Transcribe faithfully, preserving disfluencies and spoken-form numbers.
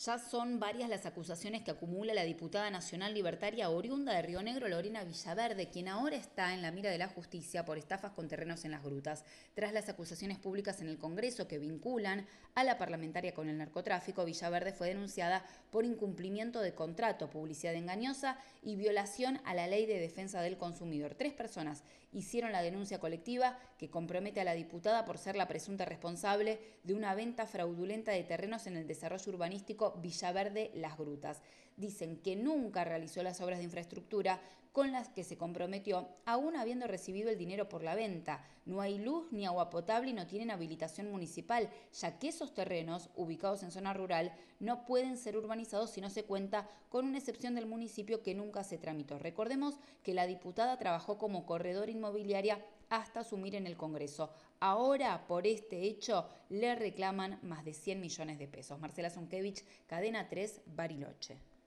Ya son varias las acusaciones que acumula la diputada nacional libertaria oriunda de Río Negro, Lorena Villaverde, quien ahora está en la mira de la justicia por estafas con terrenos en las grutas. Tras las acusaciones públicas en el Congreso que vinculan a la parlamentaria con el narcotráfico, Villaverde fue denunciada por incumplimiento de contrato, publicidad engañosa y violación a la Ley de Defensa del Consumidor. Tres personas hicieron la denuncia colectiva que compromete a la diputada por ser la presunta responsable de una venta fraudulenta de terrenos en el desarrollo urbanístico Villaverde Las Grutas. Dicen que nunca realizó las obras de infraestructura con las que se comprometió, aún habiendo recibido el dinero por la venta. No hay luz ni agua potable y no tienen habilitación municipal, ya que esos terrenos, ubicados en zona rural, no pueden ser urbanizados si no se cuenta con una excepción del municipio que nunca se tramitó. Recordemos que la diputada trabajó como corredora inmobiliaria hasta asumir en el Congreso. Ahora, por este hecho, le reclaman más de cien millones de pesos. Marcela Zonkevich, Cadena tres, Bariloche.